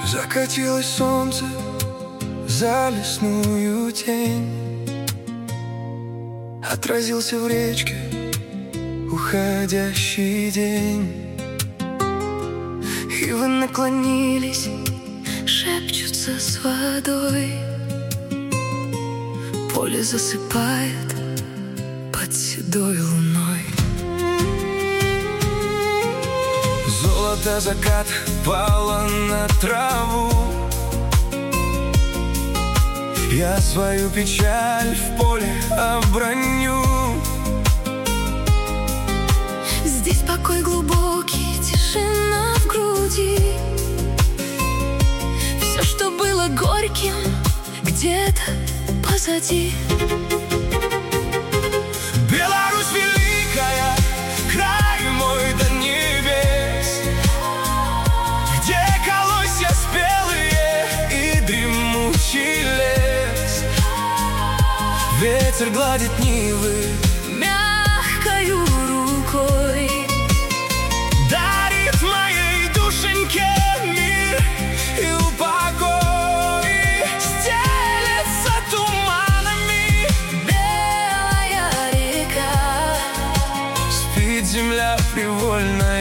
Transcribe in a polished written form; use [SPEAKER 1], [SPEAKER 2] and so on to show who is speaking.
[SPEAKER 1] Закатилось солнце за лесную тень, отразился в речке уходящий день.
[SPEAKER 2] И вы наклонились, шепчутся с водой. Поле засыпает под седой луной.
[SPEAKER 1] Золото закат пало на траву. Я свою печаль в поле оброню.
[SPEAKER 2] Здесь покой глубокий, тишина в груди. Все, что было горьким, где-то позади.
[SPEAKER 1] Беларусь великая, край мой до небес, где колосья спелые и дремучий лес. Ветер гладит нивы
[SPEAKER 2] Мягкою рукой
[SPEAKER 1] дарит моей душеньке мир и упокой. Стелется туманами
[SPEAKER 2] белая река,
[SPEAKER 1] спит земля привольная.